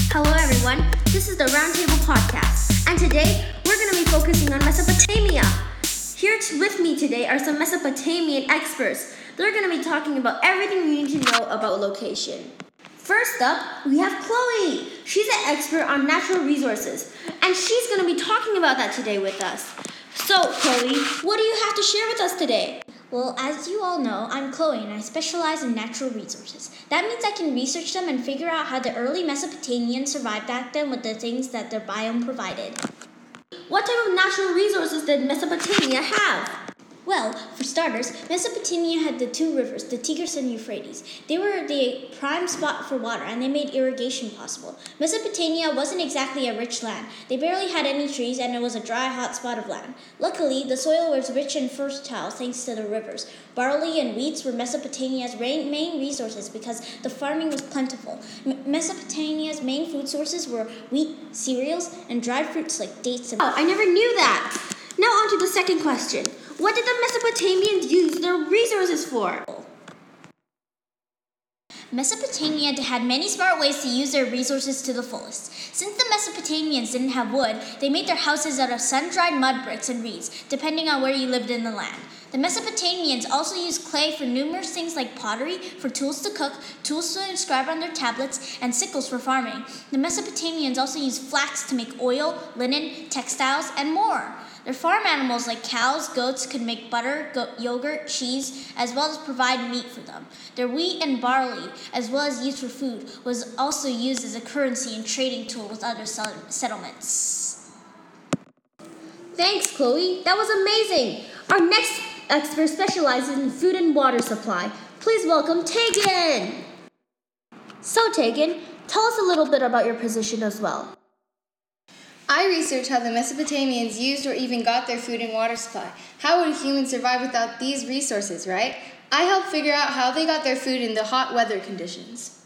Hello everyone, this is the Roundtable Podcast, and today we're going to be focusing on Mesopotamia. Here with me today are some Mesopotamian experts. They're going to be talking about everything you need to know about location. First up, we have Chloe. She's an expert on natural resources, and she's going to be talking about that today with us. So, Chloe, what do you have to share with us today? Well, as you all know, I'm Chloe and I specialize in natural resources. That means I can research them and figure out how the early Mesopotamians survived back then with the things that their biome provided. What type of natural resources did Mesopotamia have? Well, for starters, Mesopotamia had the two rivers, the Tigris and Euphrates. They were the prime spot for water, and they made irrigation possible. Mesopotamia wasn't exactly a rich land. They barely had any trees, and it was a dry, hot spot of land. Luckily, the soil was rich and fertile thanks to the rivers. Barley and wheats were Mesopotamia's main resources because the farming was plentiful. Mesopotamia's main food sources were wheat, cereals, and dried fruits like dates and... Oh, I never knew that! Now on to the second question. What did the Mesopotamians use their resources for? Mesopotamia had many smart ways to use their resources to the fullest. Since the Mesopotamians didn't have wood, they made their houses out of sun-dried mud bricks and reeds, depending on where you lived in the land. The Mesopotamians also used clay for numerous things like pottery, for tools to cook, tools to inscribe on their tablets, and sickles for farming. The Mesopotamians also used flax to make oil, linen, textiles, and more. Their farm animals like cows, goats could make butter, yogurt, cheese, as well as provide meat for them. Their wheat and barley, as well as used for food, was also used as a currency and trading tool with other settlements. Thanks, Chloe. That was amazing. Our next expert specializes in food and water supply. Please welcome Tegan. So, Tegan, tell us a little bit about your position as well. I research how the Mesopotamians used or even got their food and water supply. How would humans survive without these resources, right? I help figure out how they got their food in the hot weather conditions.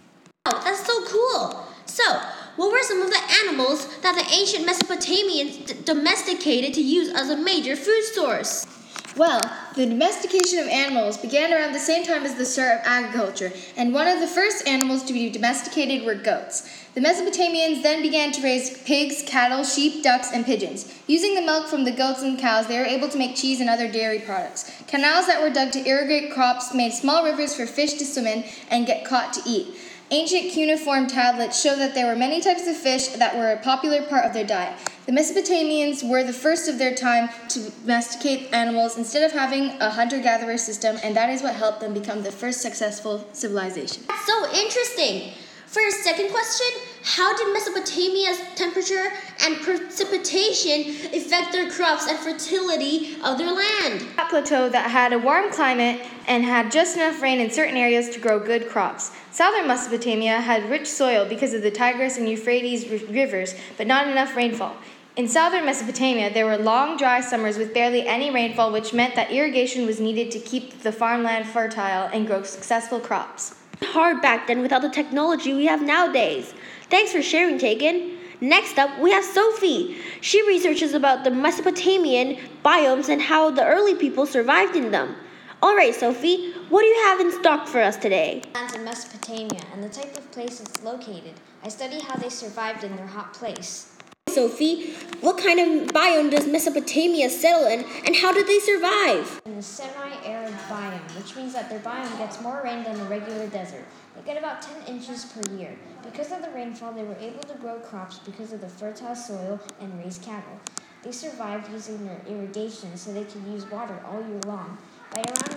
Oh, that's so cool. So, what were some of the animals that the ancient Mesopotamians domesticated to use as a major food source? Well, the domestication of animals began around the same time as the start of agriculture, and one of the first animals to be domesticated were goats. The Mesopotamians then began to raise pigs, cattle, sheep, ducks, and pigeons. Using the milk from the goats and cows, they were able to make cheese and other dairy products. Canals that were dug to irrigate crops made small rivers for fish to swim in and get caught to eat. Ancient cuneiform tablets show that there were many types of fish that were a popular part of their diet. The Mesopotamians were the first of their time to domesticate animals instead of having a hunter-gatherer system, and that is what helped them become the first successful civilization. That's so interesting. For your second question, how did Mesopotamia's temperature and precipitation affect their crops and fertility of their land? A plateau that had a warm climate and had just enough rain in certain areas to grow good crops. Southern Mesopotamia had rich soil because of the Tigris and Euphrates rivers, but not enough rainfall. In southern Mesopotamia, there were long, dry summers with barely any rainfall, which meant that irrigation was needed to keep the farmland fertile and grow successful crops. Hard back then without the technology we have nowadays. Thanks for sharing, Tegan. Next up, we have Sophie. She researches about the Mesopotamian biomes and how the early people survived in them. All right, Sophie, what do you have in stock for us today? Lands in Mesopotamia and the type of place it's located. I study how they survived in their hot place. Sophie, what kind of biome does Mesopotamia settle in, and how did they survive? In the semi-arid biome, which means that their biome gets more rain than a regular desert. They get about 10 inches per year. Because of the rainfall, they were able to grow crops because of the fertile soil and raise cattle. They survived using their irrigation so they could use water all year long. By around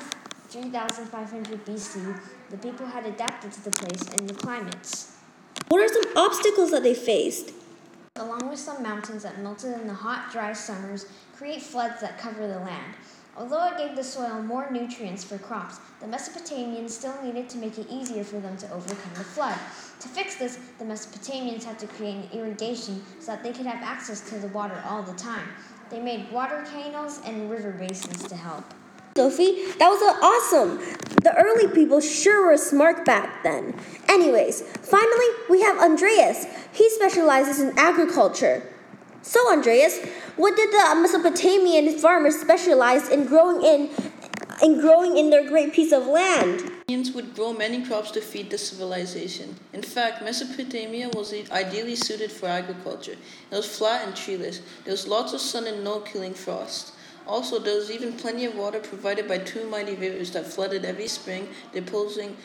3,500 BC, the people had adapted to the place and the climates. What are some obstacles that they faced? Along with some mountains that melted in the hot, dry summers, create floods that cover the land. Although it gave the soil more nutrients for crops, the Mesopotamians still needed to make it easier for them to overcome the flood. To fix this, the Mesopotamians had to create an irrigation so that they could have access to the water all the time. They made water canals and river basins to help. Sophie, that was awesome. The early people sure were smart back then. Anyways, finally, we have Andreas. He specializes in agriculture. So, Andreas, what did the Mesopotamian farmers specialize in growing in and growing in their great piece of land. Indians would grow many crops to feed the civilization. In fact, Mesopotamia was ideally suited for agriculture. It was flat and treeless. There was lots of sun and no killing frost. Also, there was even plenty of water provided by two mighty rivers that flooded every spring, depositing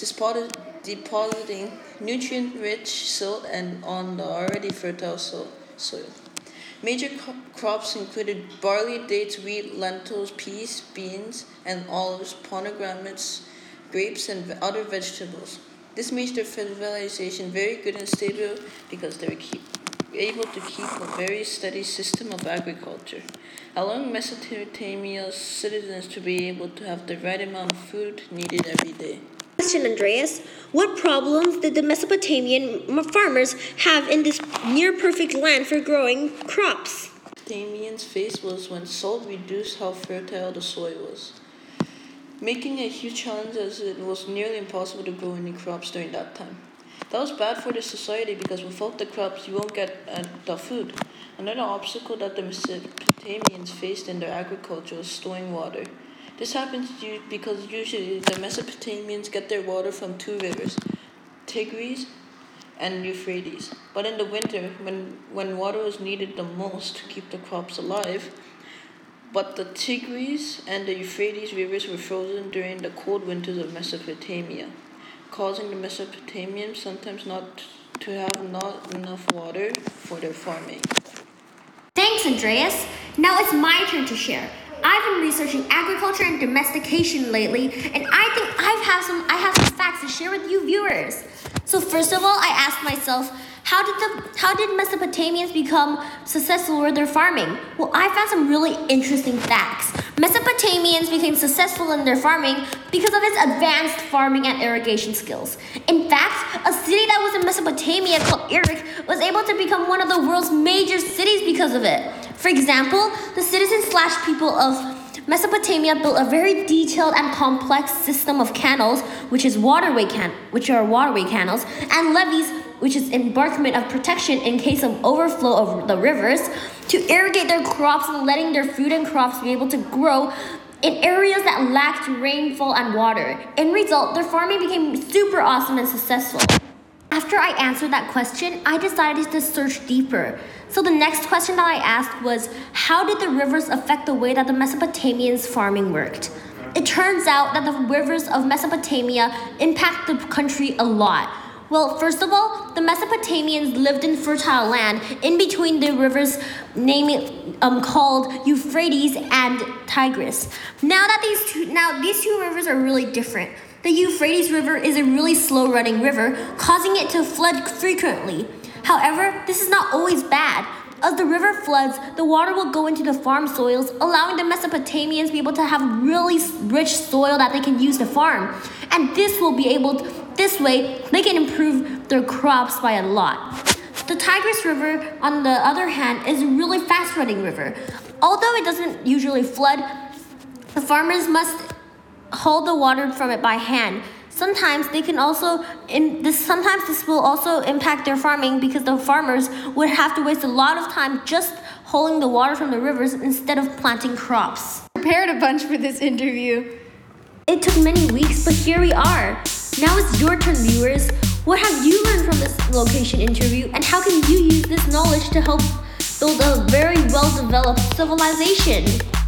nutrient-rich silt on the already fertile soil. Major crops included barley, dates, wheat, lentils, peas, beans, and olives, pomegranates, grapes, and other vegetables. This made their civilization very good and stable because they were able to keep a very steady system of agriculture, allowing Mesopotamia's citizens to be able to have the right amount of food needed every day. Question, Andreas. What problems did the Mesopotamian farmers have in this near-perfect land for growing crops? Mesopotamians faced was when salt reduced how fertile the soil was, making a huge challenge as it was nearly impossible to grow any crops during that time. That was bad for the society because without the crops you won't get the food. Another obstacle that the Mesopotamians faced in their agriculture was storing water. This happens because usually the Mesopotamians get their water from two rivers, Tigris and Euphrates. But in the winter, when water was needed the most to keep the crops alive, but the Tigris and the Euphrates rivers were frozen during the cold winters of Mesopotamia, causing the Mesopotamians sometimes not enough water for their farming. Thanks, Andreas. Now it's my turn to share. I've been researching agriculture and domestication lately, and I think I have some facts to share with you viewers. So first of all, I asked myself, how did Mesopotamians become successful with their farming? Well, I found some really interesting facts. Mesopotamians became successful in their farming because of its advanced farming and irrigation skills. In fact, a city that was in Mesopotamia called Erech was able to become one of the world's major cities because of it. For example, the citizens/people of Mesopotamia built a very detailed and complex system of canals, which are waterway canals, and levees, which is embankment of protection in case of overflow of the rivers, to irrigate their crops and letting their food and crops be able to grow in areas that lacked rainfall and water. In result, their farming became super awesome and successful. After I answered that question, I decided to search deeper. So the next question that I asked was, how did the rivers affect the way that the Mesopotamians' farming worked? It turns out that the rivers of Mesopotamia impact the country a lot. Well, first of all, the Mesopotamians lived in fertile land in between the rivers called Euphrates and Tigris. Now these two rivers are really different. The Euphrates River is a really slow-running river, causing it to flood frequently. However, this is not always bad. As the river floods, the water will go into the farm soils, allowing the Mesopotamians to be able to have really rich soil that they can use to farm. And this way, they can improve their crops by a lot. The Tigris River, on the other hand, is a really fast-running river. Although it doesn't usually flood, the farmers must hold the water from it by hand. Sometimes this will also impact their farming because the farmers would have to waste a lot of time just holding the water from the rivers instead of planting crops. Prepared a bunch for this interview. It took many weeks, but here we are. Now it's your turn, viewers. What have you learned from this location interview, and how can you use this knowledge to help build a very well-developed civilization?